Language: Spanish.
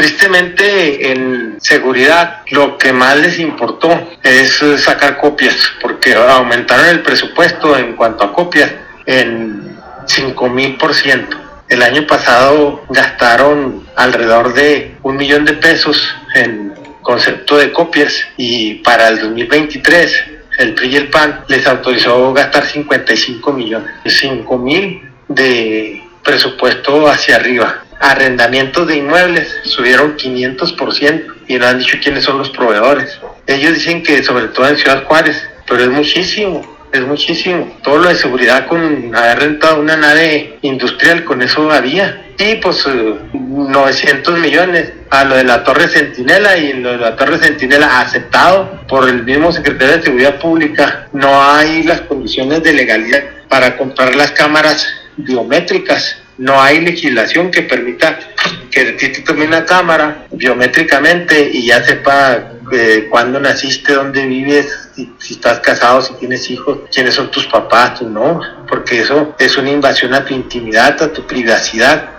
Tristemente, en seguridad, lo que más les importó es sacar copias, porque aumentaron el presupuesto en cuanto a copias en 5,000%. El año pasado gastaron alrededor de 1,000,000 de pesos en concepto de copias, y para el 2023 el PRI y el PAN les autorizó gastar 55 millones, 5,000 de presupuesto hacia arriba. Arrendamientos de inmuebles subieron 500% y no han dicho quiénes son los proveedores. Ellos dicen que sobre todo en Ciudad Juárez, pero es muchísimo. Todo lo de seguridad, con haber rentado una nave industrial, con eso había. Y pues 900 millones a lo de la Torre Centinela, y lo de la Torre Centinela aceptado por el mismo secretario de Seguridad Pública. No hay las condiciones de legalidad para comprar las cámaras biométricas. No hay legislación que permita que te tome una cámara biométricamente y ya sepa cuándo naciste, dónde vives, si estás casado, si tienes hijos, quiénes son tus papás, tú no, porque eso es una invasión a tu intimidad, a tu privacidad.